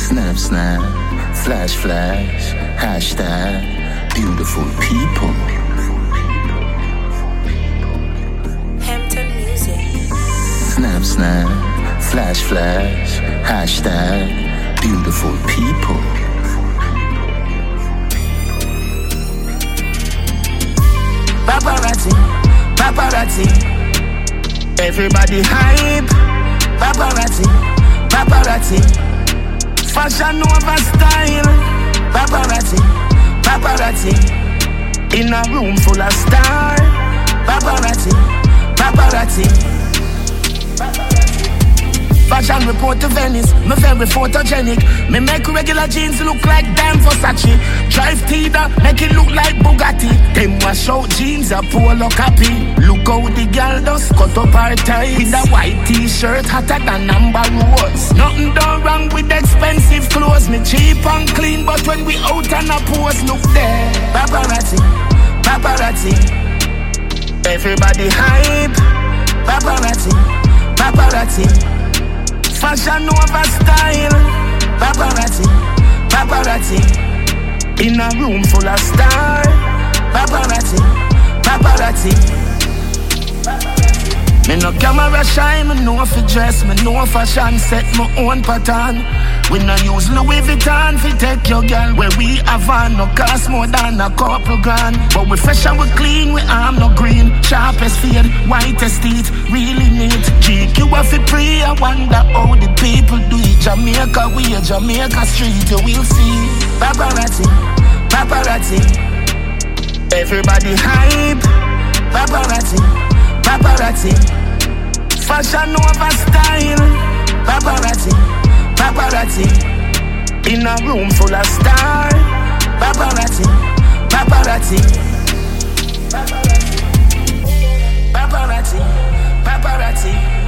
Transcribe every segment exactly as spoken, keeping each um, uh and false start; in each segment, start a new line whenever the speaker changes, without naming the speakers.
Snap, snap, flash, flash, hashtag beautiful people.
Hampton Music.
Snap, snap, flash, flash, hashtag beautiful people.
Paparazzi, paparazzi, everybody hype. Paparazzi, paparazzi, fashion over style. Paparazzi, paparazzi, in a room full of stars. Paparazzi, paparazzi, fashion report to Venice, me very photogenic. Me make regular jeans look like damn Versace. Drive Tida, make it look like Bugatti. Them wash out jeans, a polo copy. Look how the girl does cut up her ties with a white t-shirt hotter than Amber Rose. Nothing done wrong with expensive clothes. Me cheap and clean, but when we out and a pose, look there. Paparazzi, paparazzi, everybody hype. Paparazzi, paparazzi, fashion over style. Paparazzi, paparazzi, in a room full of stars. Paparazzi, paparazzi, paparazzi. Me no camera shy, me know fi dress, me know fashion, set my own pattern. We no use Louis Vuitton fi take your girl. Where we have on no cost more than a couple grand. But we fresh and we clean, we arm no green. Sharpest fade, whitest teeth, really neat. G Q have fi pre, I wonder how the people do it. Jamaica, we a Jamaica street, you will see. Paparazzi, paparazzi, everybody hype. Paparazzi, paparazzi, fashion over style. Paparazzi, paparazzi, in a room full of stars. Paparazzi, paparazzi, paparazzi, paparazzi, paparazzi,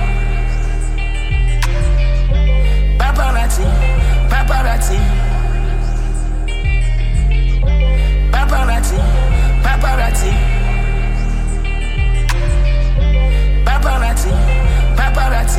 paparazzi, paparazzi, paparazzi, paparazzi, paparazzi, paparazzi.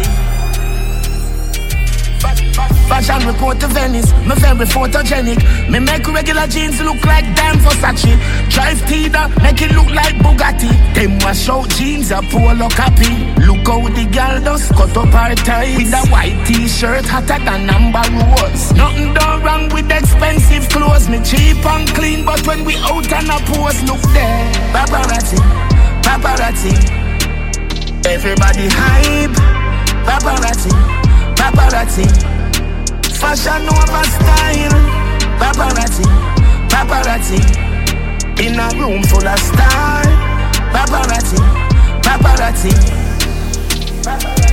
Fashion report to Venice, me very photogenic. Me make regular jeans look like damn Versace. Drive Tida, make it look like Bugatti. Them wash out jeans, a polo copy. Look how the girl does cut up her ties with a white t-shirt hotter than Amber Rose. Nothing done wrong with expensive clothes. Me cheap and clean, but when we out and a pose, look there. Paparazzi, paparazzi, everybody hype. Paparazzi, paparazzi, fashion over style. Paparazzi, paparazzi, in a room full of stars. Paparazzi, paparazzi, paparazzi.